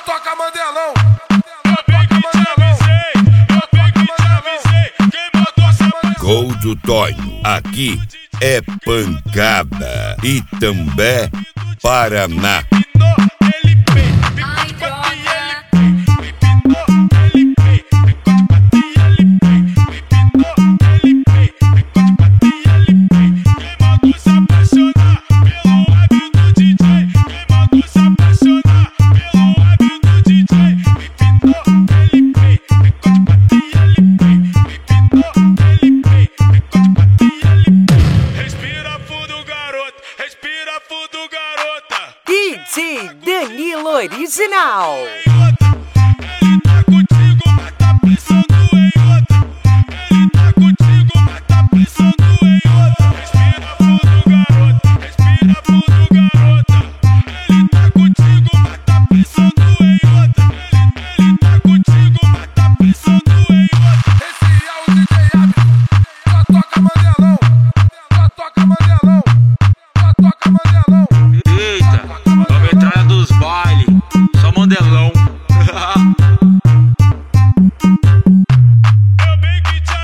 toca Mandelão. Gol do Tonho, aqui é pancada. Itambé, Paraná. DJ Danilo Original. Ele tá contigo, mata a pressão do Eiota. Ele tá contigo, mata a pressão do Eiota. Respira fundo, garota. Respira fundo, garota. Ele tá contigo, mata a pressão do Eiota. Ele tá contigo, mata a pressão do Eiota. Esse é o DJ Abdo. Só toca Mandelão. Só toca Mandelão. Só toca Mandelão. Entrada dos bailes, só Mandelão. Eu bem que te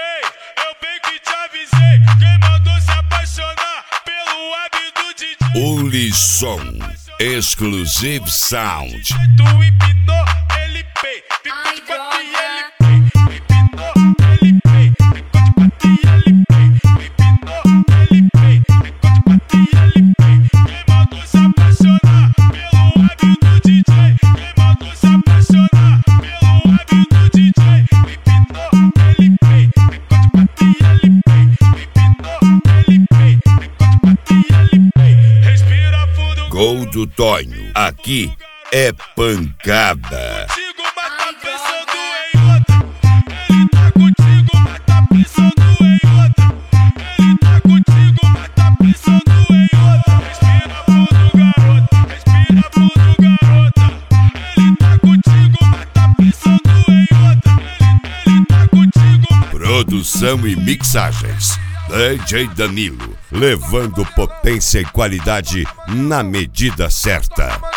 avisei, quem mandou se apaixonar pelo web do DJ. Ulisson, Exclusive Sound. Tu empinou, ele pei, ficou de quatro e ele pei. Empinou, ele pei, ficou de quatro e ele pei. Empinou, ele pei, ficou de quatro e ele pei. Quem mandou se apaixonar pelo web do DJ? Quem mandou se apaixonar pelo web do DJ? Empinou, ele pei, ficou de quatro e ele pei. Empinou, ele pei, ficou de quatro e ele pei. Respira fundo. Gol do Tonho, aqui é pancada. Contigo, mata a pressão do Eiota. Ele tá contigo, mata a pressão do Eiota. Ele tá contigo, mata a pressão do Eiota. Respira fundo, garota. Respira fundo, garota. Ele tá contigo, mata a pressão do Eiota. Ele tá contigo. Produção e mixagens. DJ Danilo, levando potência e qualidade na medida certa.